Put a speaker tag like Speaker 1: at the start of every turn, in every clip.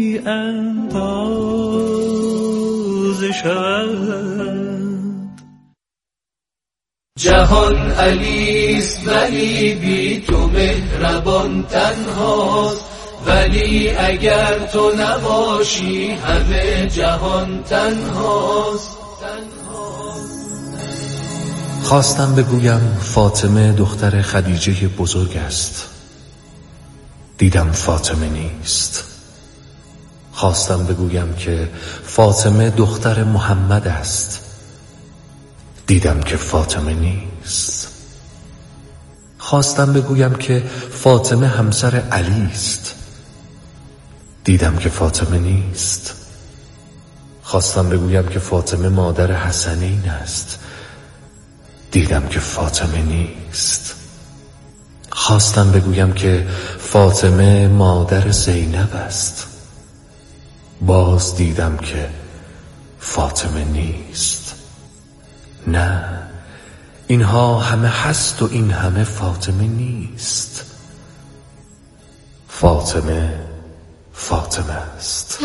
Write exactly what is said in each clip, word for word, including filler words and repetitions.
Speaker 1: بی اندازه شود.
Speaker 2: جهان علیست ولی بی تو مهربان تنهاست، ولی اگر تو نباشی همه جهان تنهاست.
Speaker 3: خواستم بگویم فاطمه دختر خدیجه بزرگ است، دیدم فاطمه نیست. خواستم بگویم که فاطمه دختر محمد است، دیدم که فاطمه نیست. خواستم بگویم که فاطمه همسر علی است، دیدم که فاطمه نیست. خواستم بگویم که فاطمه مادر حسنین است، دیدم که فاطمه نیست. خواستم بگویم که فاطمه مادر زینب است، باز دیدم که فاطمه نیست. نه، اینها همه هست و این همه فاطمه نیست. فاطمه فاطمه است.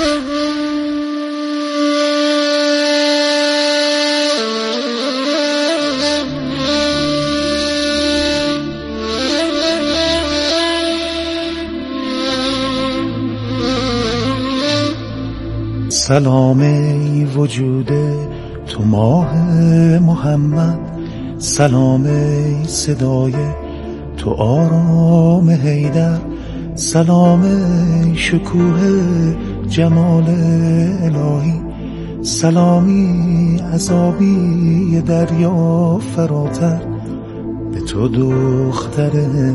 Speaker 1: سلام ای وجود تو ماه محمد، سلام ای صدای تو آرام حیدر، سلام ای شکوه جمال الهی، سلامی عذابی دریا فراتر به تو دختر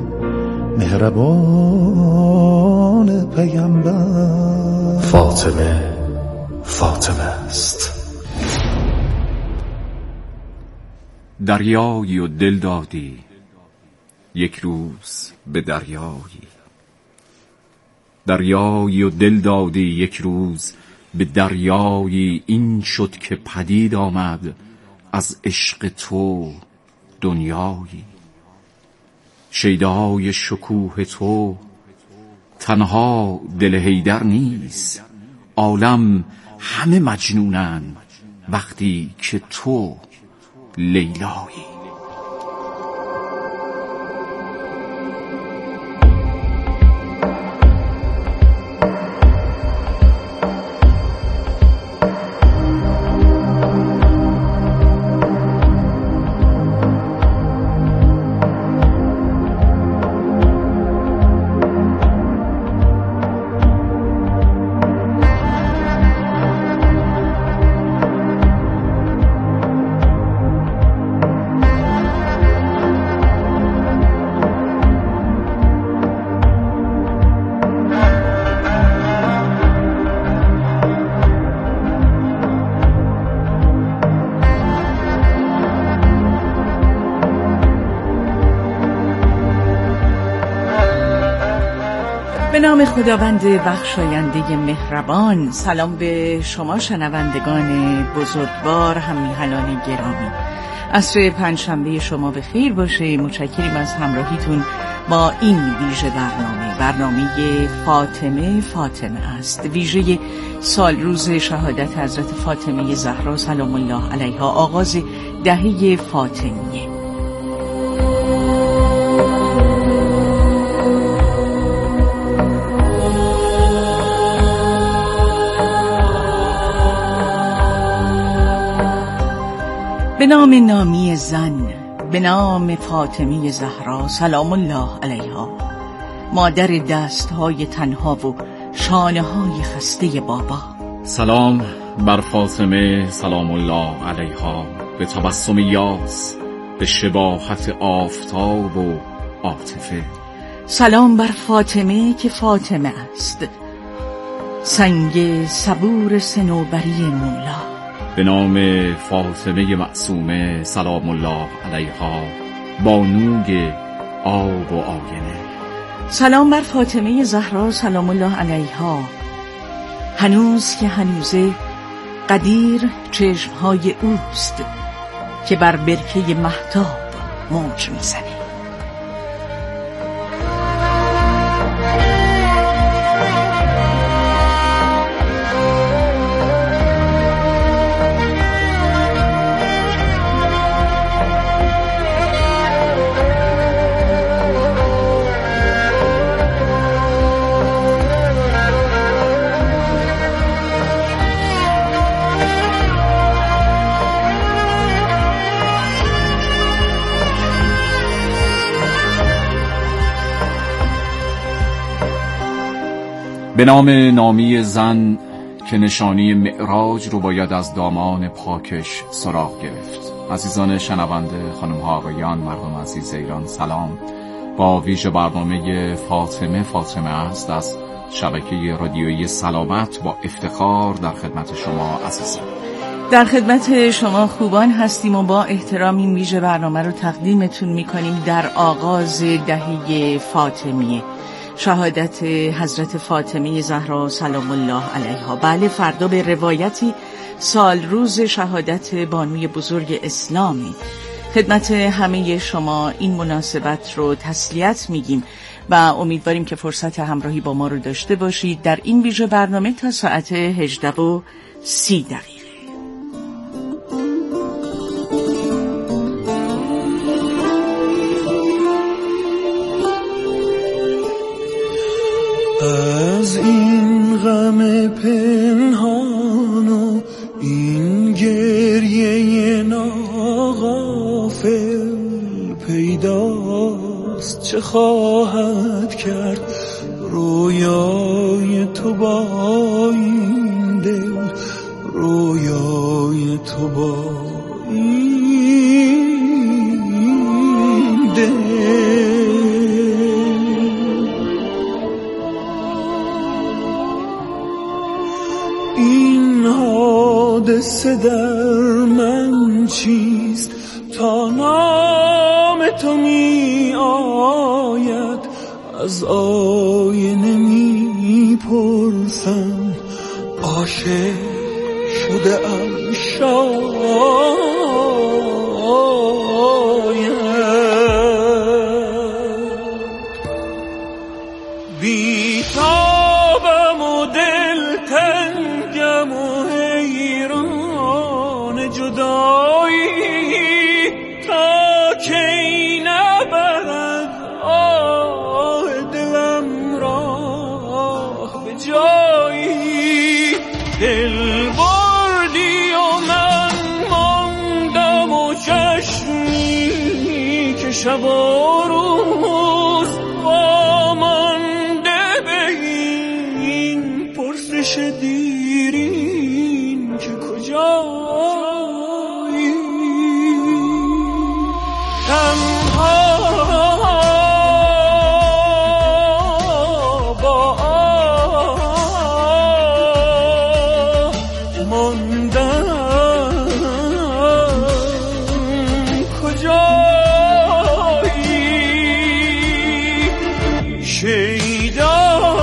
Speaker 1: مهربان پیامبر.
Speaker 3: فاطمه فاطمه است.
Speaker 4: دریایی و دل دادی یک روز به دریایی، دریایی و دل دادی یک روز به دریایی. این شد که پدید آمد از عشق تو دنیایی. شیدای شکوه تو تنها دل حیدر نیست، عالم همه مجنونن وقتی که تو لیلایی.
Speaker 5: به نام خداوند بخشاینده مهربان. سلام به شما شنوندگان بزرگوار، هممیهنان گرامی. عصر پنجشنبه شما به خیر باشه. متشکریم از همراهیتون با این ویژه برنامه. برنامه فاطمه فاطمه است، ویژه سال روز شهادت حضرت فاطمه زهرا سلام الله علیها، آغاز دهه فاطمیه. به نام نامی زن، به نام فاطمه زهرا سلام الله علیها، مادر دستهای تنها و شانه های خسته بابا.
Speaker 4: سلام بر فاطمه سلام الله علیها، به تبسم یاس، به شباهت آفتاب و عاطفه.
Speaker 5: سلام بر فاطمه که فاطمه است، سنگ صبور صنوبری مولا.
Speaker 4: به نام فاطمه معصومه سلام الله علیها، بانوی آب و آینه.
Speaker 5: سلام بر فاطمه زهرا سلام الله علیها، هنوز که هنوزه قدیر چشمهای اوست که بر برکه مهتاب موج میزنه.
Speaker 4: به نام نامی زن که نشانی معراج رو باید از دامان پاکش سراغ گرفت. عزیزان شنونده، خانم ها آقایان، مردم عزیز ایران، سلام. با ویژه برنامه فاطمه فاطمه است از شبکه رادیویی سلامت با افتخار در خدمت شما عزیزان.
Speaker 5: در خدمت شما خوبان هستیم و با احترام این ویژه برنامه رو تقدیمتون میکنیم در آغاز دهه فاطمیه، شهادت حضرت فاطمه زهرا سلام الله علیها. بله، فردا به روایتی سال روز شهادت بانوی بزرگ اسلامی. خدمت همه شما این مناسبت رو تسلیت میگیم و امیدواریم که فرصت همراهی با ما رو داشته باشید در این ویژه برنامه تا ساعت هجده و سی دقیقه.
Speaker 1: از این غم پنهان و این گریه ناغافل پیداست چه خواهد کرد رویای تو با این دل، رویای تو با این دل. این حادثه در من چیست تا نام تو می آید؟ از آینه می پرسم عاشق شده ام شاید. بی تابم و دلتنگم و حیران جدایی تا کی نبرد آه دلم راه به جایی. دل بردی و من ماندم و چشمی که شب و روز وامانده به این پرسش دیرین که کجایی. تنها با آه ماندم کجایی. شیدا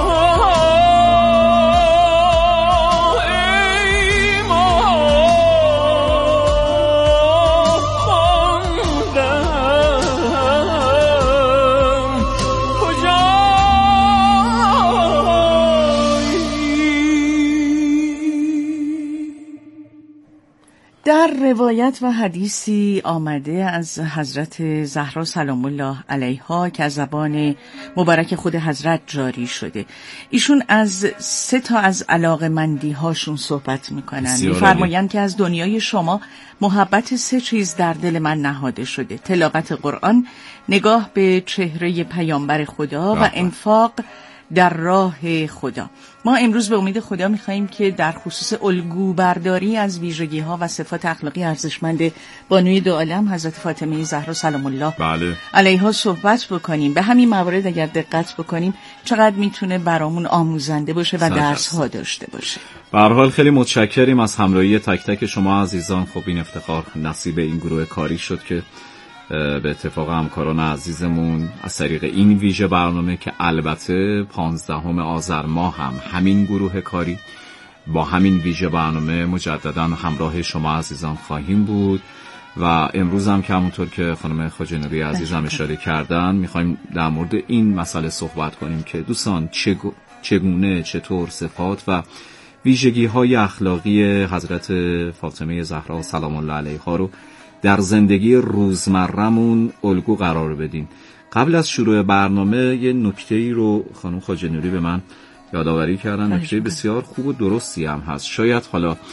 Speaker 5: در روایت و حدیثی آمده از حضرت زهرا سلام الله علیها که از زبان مبارک خود حضرت جاری شده. ایشون از سه تا از علاقمندی هاشون صحبت میکنن. میفرمایند که از دنیای شما محبت سه چیز در دل من نهاده شده: تلاوت قرآن، نگاه به چهره پیامبر خدا و انفاق در راه خدا. ما امروز به امید خدا می‌خوایم که در خصوص الگو برداری از ویژگی‌ها و صفات اخلاقی ارزشمند بانوی دو عالم حضرت فاطمه زهرا سلام الله
Speaker 4: بله.
Speaker 5: علیها صحبت بکنیم. به همین موارد اگر دقت بکنیم چقدر میتونه برامون آموزنده باشه و درس‌ها داشته باشه.
Speaker 4: به هر حال خیلی متشکریم از همراهی تک تک شما عزیزان. خب این افتخار نصیب این گروه کاری شد که به اتفاق همکاران عزیزمون از طریق این ویژه برنامه که البته پانزدهم آذر ماه هم همین گروه کاری با همین ویژه برنامه مجددا همراه شما عزیزان خواهیم بود و امروز هم که همونطور که خانم خواجه نوری عزیزم اشاره کردن میخوایم در مورد این مسئله صحبت کنیم که دوستان چگونه چطور صفات و ویژگی های اخلاقی حضرت فاطمه زهرا سلام الله علیها رو در زندگی روزمرمون الگو قرار بدیم. قبل از شروع برنامه یه نکته‌ای رو خانم خواجه نوری به من یادآوری کردن، نکته بسیار خوب و درستی هم هست. شاید حالا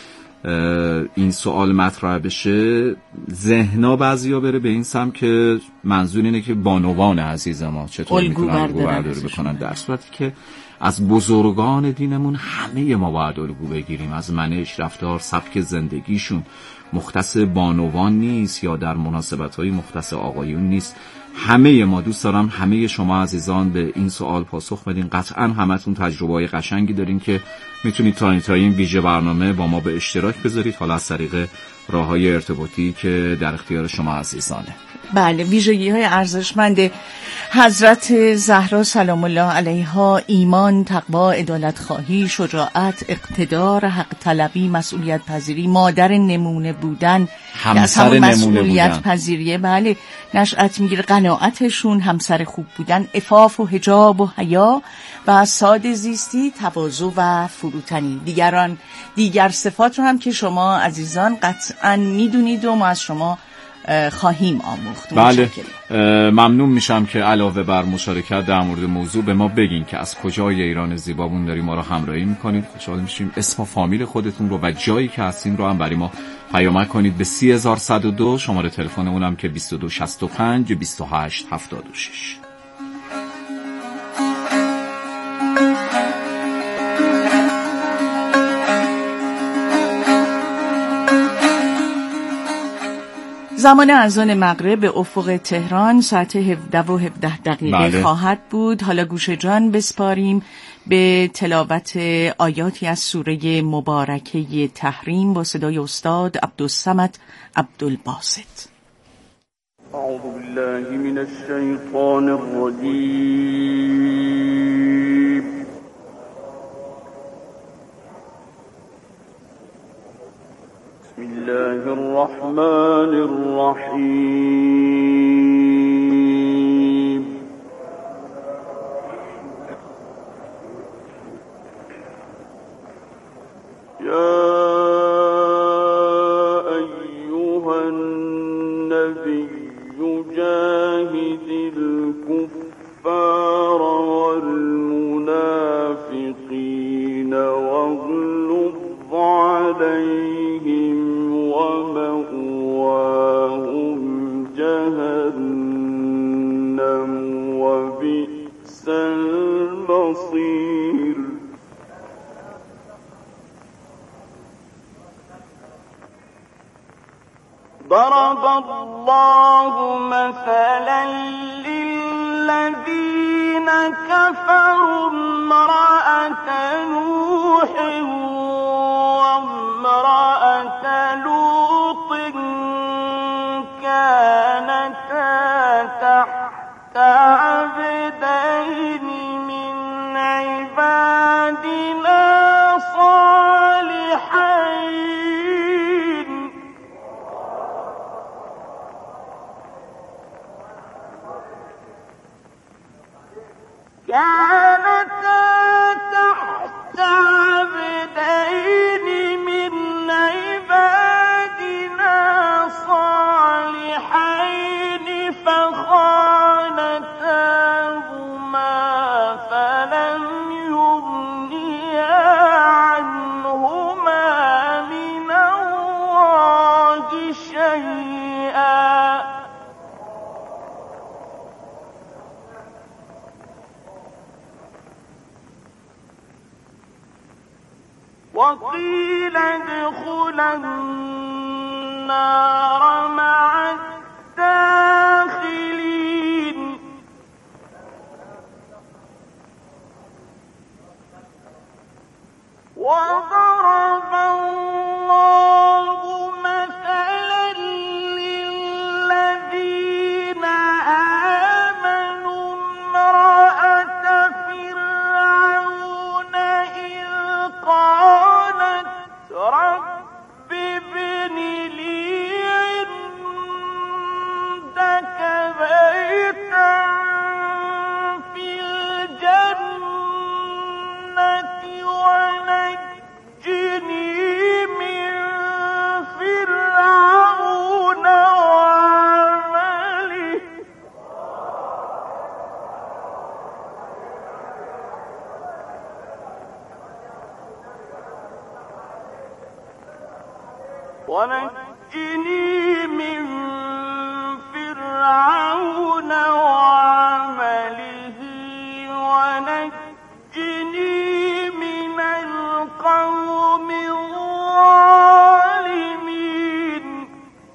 Speaker 4: این سوال مطرح بشه ذهنا بعضیا بره به این سم که منظور اینه که بانوان عزیز ما چطور میتونن الگو برداری بکنن، در صورتی که از بزرگان دینمون همه ما باید الگو بگیریم. از منش، رفتار، سبک زندگیشون مختص بانوان نیست یا در مناسبت‌های مختص آقایون نیست. همه ما، دوست دارم همه شما عزیزان به این سوال پاسخ بدین. قطعا همتون تجربه‌های قشنگی دارین که میتونید تا این ویژه برنامه با ما به اشتراک بذارید، حالا از طریق راه‌های ارتباطی که در اختیار شما عزیزانه.
Speaker 5: بله، ویژگی‌های ارزشمند حضرت زهرا سلام الله علیها: ایمان، تقوا، عدالت خواهی، شجاعت، اقتدار، حق طلبی، مسئولیت پذیری، مادر نمونه بودن،
Speaker 4: همسر نمونه
Speaker 5: مسئولیت
Speaker 4: بودن،
Speaker 5: پذیریه، بله، نشأت میگیره، قناعتشون، همسر خوب بودن، عفاف و حجاب و حیا و ساده زیستی، تواضع و فروتنی. دیگران دیگر صفات رو هم که شما عزیزان قطعا میدونید و ما از شما خواهیم آموخت.
Speaker 4: بله، ممنون میشم که علاوه بر مشارکت در مورد موضوع به ما بگین که از کجای ایران زیبامون داریم ما رو همراهی میکنید. خوشحال میشیم اسم و فامیل خودتون رو و جایی که هستین رو هم برای ما پیامک کنید به سی هزار و صد و دو، شماره تلفنمون هم که بیست و دو شصت و پنج بیست و هشت هفتاد و شش.
Speaker 5: زمان اذان مغرب به افق تهران ساعت هفده و هفده دقیقه
Speaker 4: بله.
Speaker 5: خواهد بود. حالا گوش جان بسپاریم به تلاوت آیاتی از سوره مبارکه تحریم با صدای استاد عبدالصمد عبدالباسط.
Speaker 1: اعوذ بالله من الشیطان الرجیم. بسم الله الرحمن الرحیم. یا ایها النبی جاهد الكفار والمنافقین واغلظ علیهم ومأواهم جهنم وبئس المصير. ضرب الله مثلا للذين كفروا امرأة نوح وامرأة لوط كانتا تحت عبدين من عبادنا صالحين كانتا تحت عبدين من عبادنا صالحين فخانتاهما فلم يغنيا عنهما من الله شيئا وقيل ادخلا النار مع الداخلين. وضرب الله مثلا للذين آمنوا امرأة فرعون إذ قالت رب ابن لي عندك بيتا في الجنة ونجني ونجني من فرعون وعمله ونجني من القوم الظالمين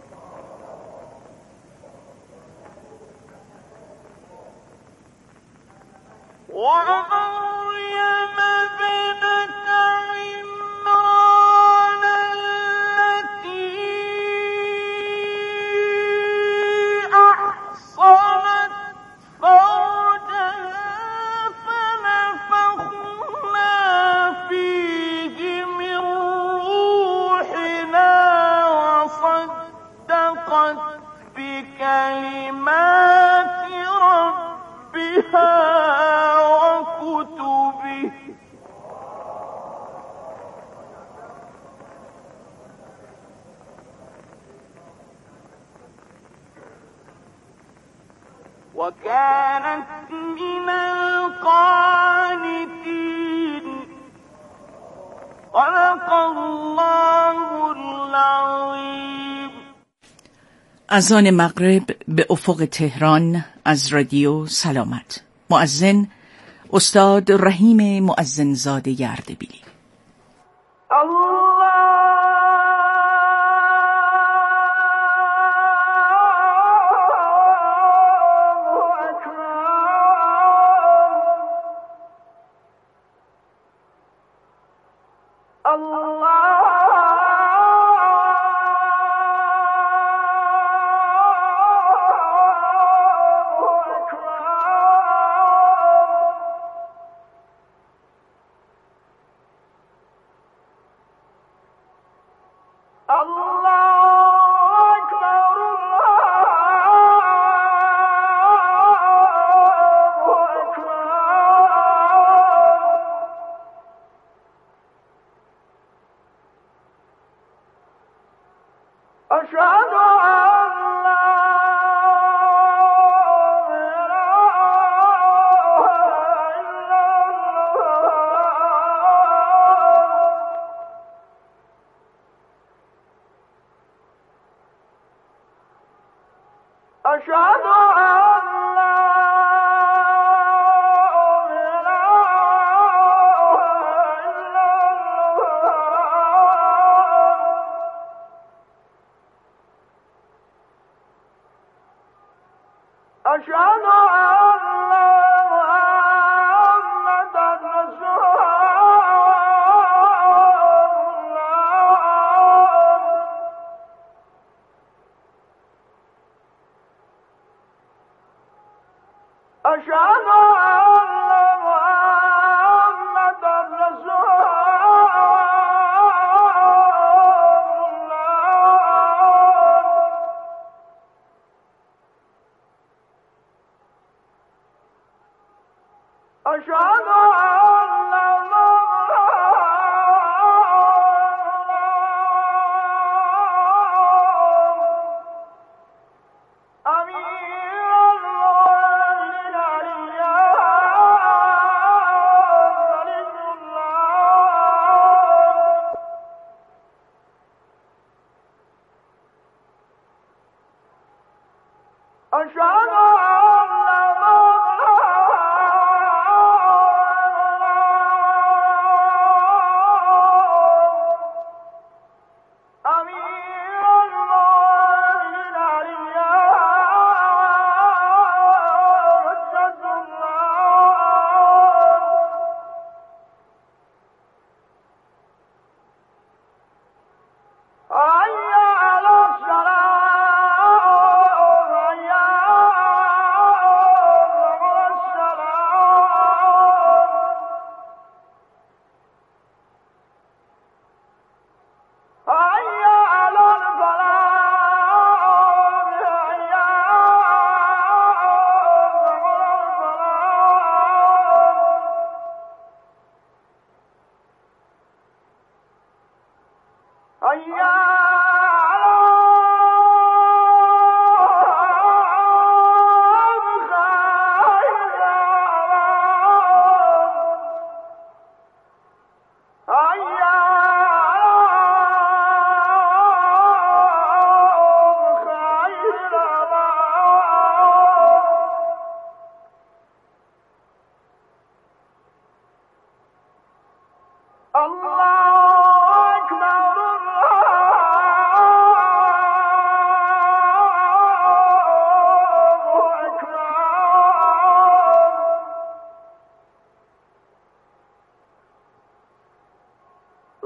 Speaker 1: ومريم ابنة عمران التي أحصنت فرجها فنفخنا فيه من روحنا وصدقت بكلمات ربها وكتبه وكانت من القانتين. صدق الله العظيم.
Speaker 5: اذان مغرب به افق تهران از رادیو سلامت. مؤذن استاد رحیم مؤذنزاده اردبیلی.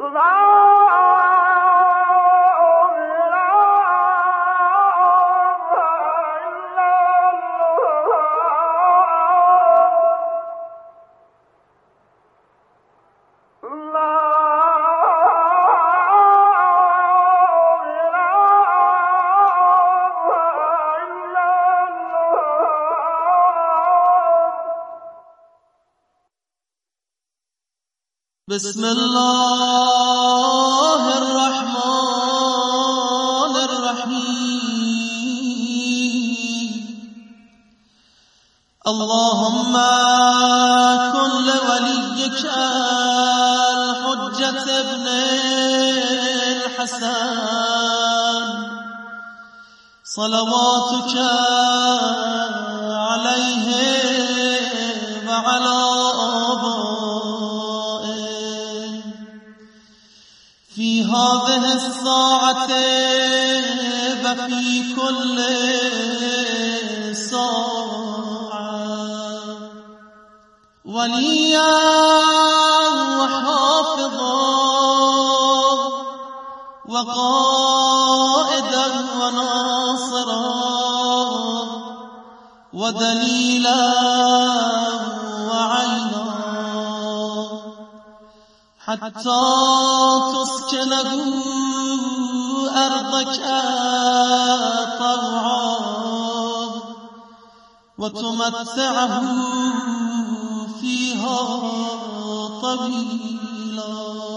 Speaker 6: بسم الله الرحمن الرحیم اللهم كن لوليك الحجة ابن الحسن صلواتك عليه وعلى في هذه الساعة وفي كل ساعة وليا وحافظا وقائدا وناصرا ودليلا وعينا حتى تسكنه أرضك طوعا وتمتعه فيها طويلا.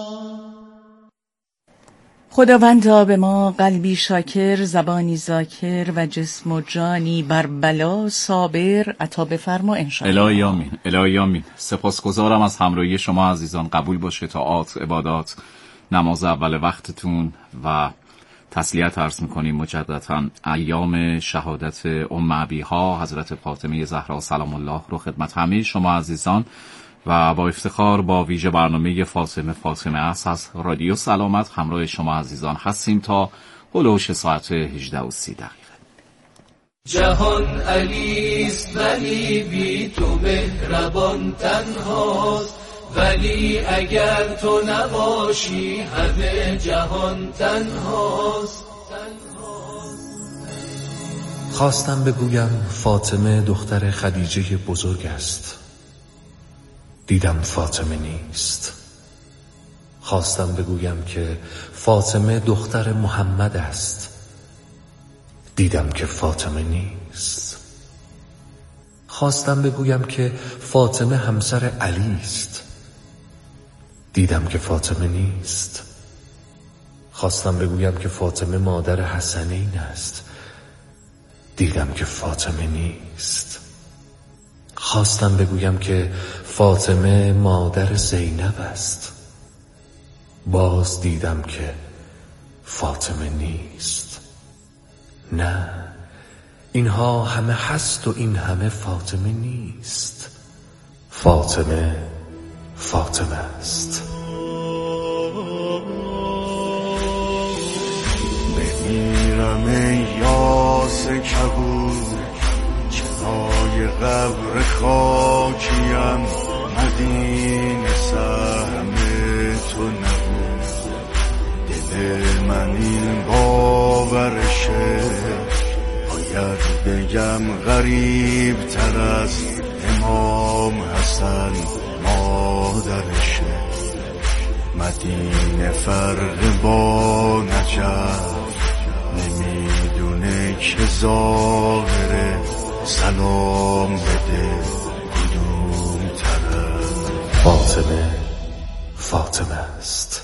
Speaker 5: خداوندا به ما قلبی شاکر، زبانی ذاکر و جسم و جانی بر بلا صابر عطا بفرما انشاءالله.
Speaker 4: الهی آمین. الهی آمین. سپاسگزارم از همراهی شما عزیزان. قبول باشه طاعات، عبادات، نماز اول وقتتون و تسلیت عرض میکنیم مجددا. ایام شهادت ام ابیها حضرت فاطمه زهرا سلام الله رو خدمت همه شما عزیزان و با افتخار با ویژه برنامه فاطمه فاطمه است از رادیو سلامت همراه شما عزیزان هستیم تا هلوش ساعت هجده و سی دقیقه.
Speaker 2: جهان علیست ولی بی تو مهربان تنهاست، ولی اگر تو نباشی همه جهان تنهاست.
Speaker 3: خواستم بگویم فاطمه دختر خدیجه بزرگ است، دیدم فاطمه نیست. خواستم بگویم که فاطمه دختر محمد است، دیدم که فاطمه نیست. خواستم بگویم که فاطمه همسر علی است، دیدم که فاطمه نیست. خواستم بگویم که فاطمه مادر حسنین است، دیدم که فاطمه نیست. خواستم بگویم که فاطمه مادر زینب است، باز دیدم که فاطمه نیست. نه، اینها همه هست و این همه فاطمه نیست. فاطمه فاطمه است.
Speaker 7: بمیرم ای یاس کبود، چرای قبر خاکیم، مدینه سهم تو نبود. دل من این باورشه، باید بگم غریب تر از امام حسن مادرشه. مدینه فرق با نجف، نمیدونه که ظاهره. سلام بده کدوم طرف.
Speaker 3: فاطمه فاطمه است.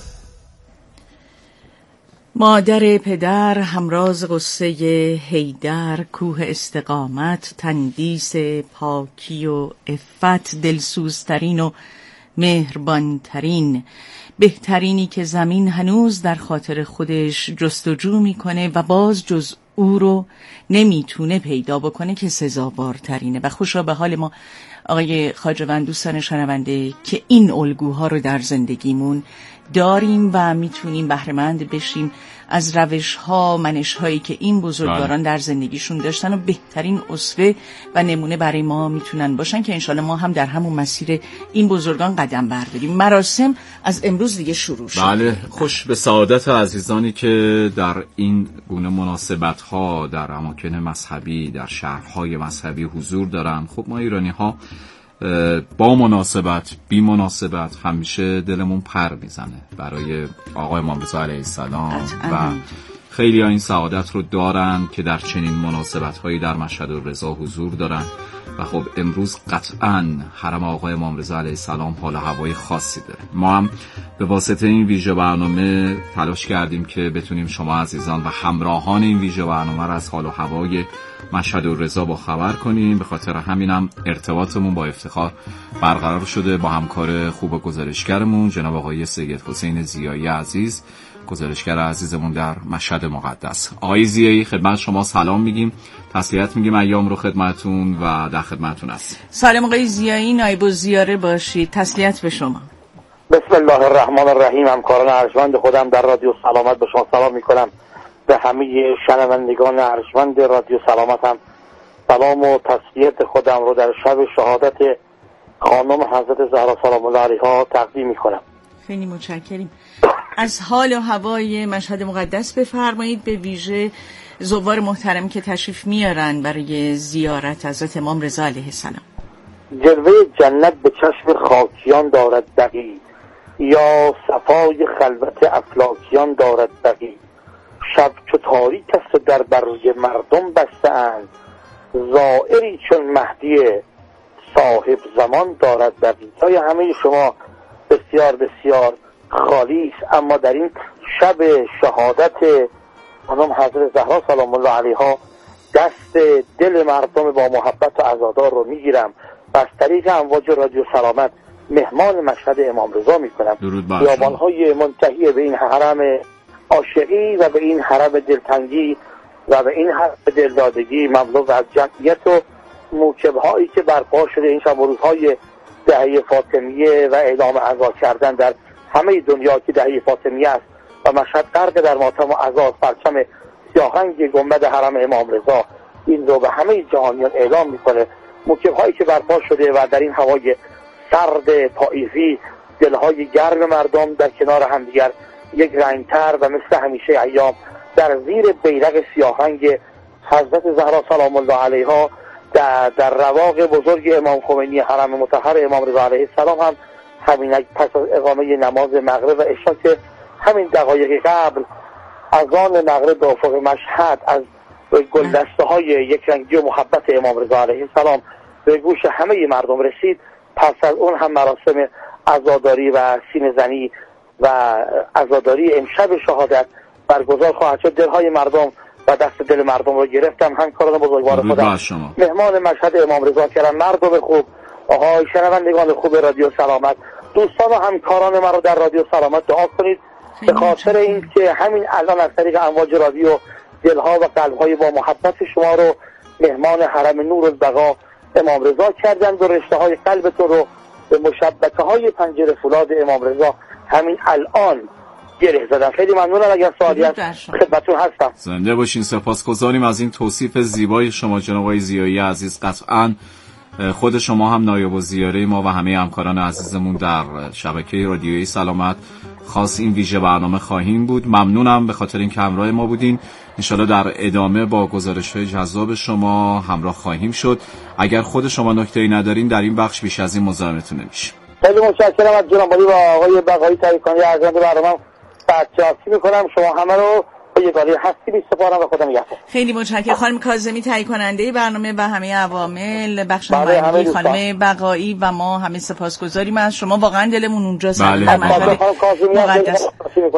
Speaker 5: مادر پدر همراز غصه حیدر، کوه استقامت، تندیس پاکی و عفت، دلسوزترین و مهربانترین، بهترینی که زمین هنوز در خاطر خودش جستجو میکنه و باز جز او رو نمیتونه پیدا بکنه که سزاوارترینه. و خوشا به حال ما آقای خواجوند، دوستان شنونده، که این الگوها رو در زندگیمون داریم و میتونیم بهره‌مند بشیم از روش‌ها، منش‌هایی که این بزرگواران در زندگیشون داشتن و بهترین اسوه و نمونه برای ما میتونن باشن که انشالله ما هم در همون مسیر این بزرگان قدم برداریم. مراسم از امروز دیگه شروع شد.
Speaker 4: بله، خوش به سعادت عزیزانی که در این گونه مناسبت‌ها در اماکن مذهبی، در شهرهای مذهبی حضور دارن. خب ما ایرانی‌ها با مناسبت بی مناسبت همیشه دلمون پر میزنه برای آقای امام رضا علیه السلام و خیلی ها این سعادت رو دارن که در چنین مناسبت هایی در مشهد الرضا حضور دارن و خب امروز قطعاً حرم آقای امام رضا علیه السلام حال و هوای خاصی داره. ما هم به واسطه این ویژه برنامه تلاش کردیم که بتونیم شما عزیزان و همراهان این ویژه برنامه را از حال و هوای مشهد الرضا با خبر کنیم. به خاطر همینم ارتباطمون با افتخار برقرار شده با همکار خوب گزارشگرمون جناب آقای سید حسین ضیایی عزیز، گزارشگر عزیزمون در مشهد مقدس. آقای ضیایی، خدمت شما سلام میگیم، تسلیت میگیم ایام رو خدمتون و در خدمتون هستیم.
Speaker 5: سلام آقای ضیایی، نایب الزیاره باشید. تسلیت به شما.
Speaker 8: بسم الله الرحمن الرحیم. همکاران ارجمند خودم در رادیو سلامت به شما سلام میکنم. به همه شنوندگان ارجمند رادیو سلامت هم سلام و تسلیت خودم رو در شب شهادت خانم حضرت زهرا سلام الله علیها تقدیم میکنم.
Speaker 5: خیلی متشکریم. از حال و هوای مشهد مقدس بفرمایید، به ویژه زوار محترم که تشریف میارن برای زیارت حضرت امام رضا علیه السلام.
Speaker 8: جلوه جنت به چشم خاکیان دارد دقی، یا صفای خلوت افلاکیان دارد دقی. شب چو تاریک است و در برای مردم بسته اند، زائری چون مهدی صاحب زمان دارد دقی. جای همه شما بسیار بسیار خالی است، اما در این شب شهادت خانم حضرت زهرا سلام الله علیها دست دل مردم با محبت و عزادار رو میگیرم و از طریق امواج رادیو سلامت مهمان مشهد امام رضا میکنم. بیابانهای منتهی به این حرم عاشقی و به این حرم دلتنگی و به این حرم دلدادگی مملو از جمعیت و موکبهایی که برپا شده این شب و روزهای دهه فاطمیه و اعلام عزا کردن در همه دنیا که دهه فاطمیه است و مشهد غرق در ماتم و عزا، پرچم سیاه‌رنگ گنبد حرم امام رضا این رو به همه جهانیان اعلام میکنه. موکب‌هایی که برپا شده و در این هوای سرد پاییزی دلهای گرم مردم در کنار همدیگر یک رنگتر و مثل همیشه ایام در زیر بیرق سیاه‌رنگ حضرت زهرا سلام الله علیها در, در رواق بزرگ امام خمینی حرم مطهر امام رضا علیه السلام هم همین پس از اقامه نماز مغرب و عشا که همین دقایق قبل اذان مغرب به افق مشهد از گلدسته های یک رنگی و محبت امام رضا علیه السلام به گوش همه مردم رسید، پس از اون هم مراسم عزاداری و سینه زنی و عزاداری امشب شهادت برگزار خواهد شد. دلهای مردم و دست دل مردم رو گرفتم. همکاران بزرگوار خودم مهمان مشهد امام رضا کردن. مردم خوب، آهای شنوندگان خوب رادیو سلامت، دوستان و همکاران ما رو در رادیو سلامت دعا کنید به خاطر این که همین الان از طریق امواج رادیو دلها و قلبهای با محبت شما رو مهمان حرم نور البقا امام رضا کردن و رشته های قلبتون رو به مشبکه های پنجره فولاد امام رضا همین الان گره زدن. خیلی ممنونم. اگر سوالی هست خدمتتون هستم.
Speaker 4: زنده باشین. سپاسگزاریم از این توصیف زیبای شما جناب آقای ضیایی عزیز. قطعاً خود شما هم نایب الزیاره ما و همه همکاران عزیزمون در شبکه رادیویی سلامت خاص این ویژه برنامه خواهیم بود. ممنونم به خاطر اینکه همراه ما بودین. انشالله در ادامه با گزارش‌های جذاب شما همراه خواهیم شد. اگر خود شما نکته‌ای ندارین در این بخش بیش از این مزاحمتون نمیشه.
Speaker 8: خیلی متشکرم از جناب عالی و آقای بقایی تهیه‌کننده ارجمند برنامه. بچه‌ها می‌کنم شما همه رو یگانه هستی می‌سپارم و خدا نگهدار.
Speaker 5: خیلی متشکرم. خانم کاظمی تهیه کننده برنامه و همه عوامل، بخش نمایندگی خانم بقایی و ما همه سپاسگزاریم از شما. واقعا دلمون اونجاست.
Speaker 4: بله.
Speaker 5: مقدس